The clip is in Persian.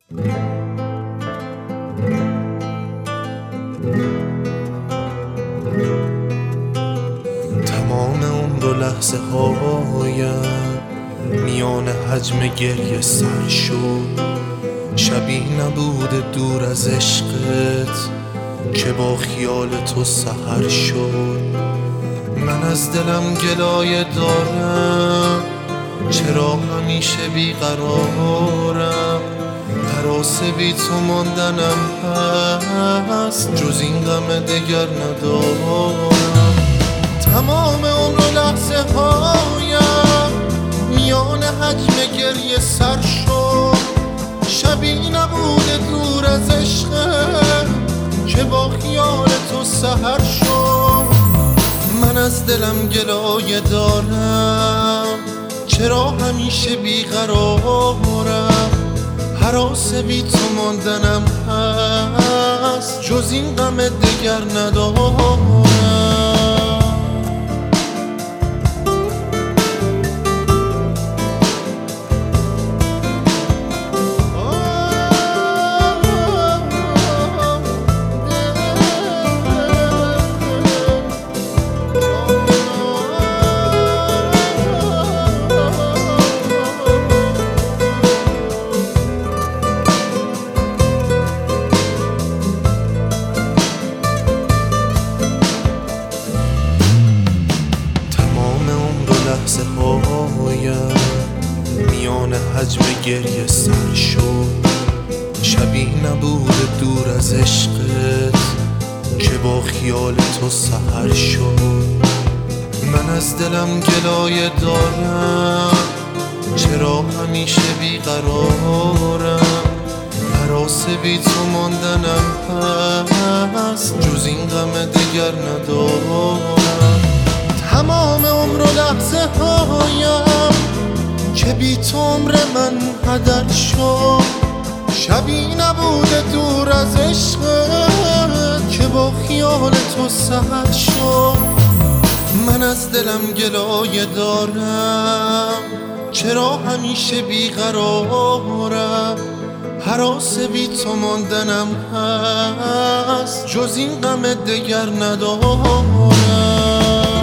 تمام عمر و لحظه هایم میان حجم گریه سر شد. شبی نبود دور از عشقت که با خیال تو سحر شد. من از دلم گلایه دارم، چرا همیشه بیقرارم؟ هراس بی تو ماندنم هست، جز این غم دگر ندارم. تمام عمر و لحظه هایم میان حجم گریه سر شد. شبی نبود دور از عشقت که با خیال تو سحر شد. من از دلم گلایه دارم، چرا همیشه بیقرارم؟ هراس بی تو ماندنم هست، جز این غم دگر ندارم. لحظه هایم میان حجم گریه سر شد. شبی نبود دور از عشقت که با خیال تو سحر شد. من از دلم گلایه دارم، چرا همیشه بیقرارم؟ هراس بی تو ماندنم هست، جز این غم دگر ندارم. تمام عمر و لحظه هایم که بی تو عمر من هدر شد. شبی نبود دور از عشقت که با خیال تو سحر شد. من از دلم گلایه دارم، چرا همیشه بیقرارم؟ هراس بی تو ماندنم هست، جز این غم دگر ندارم.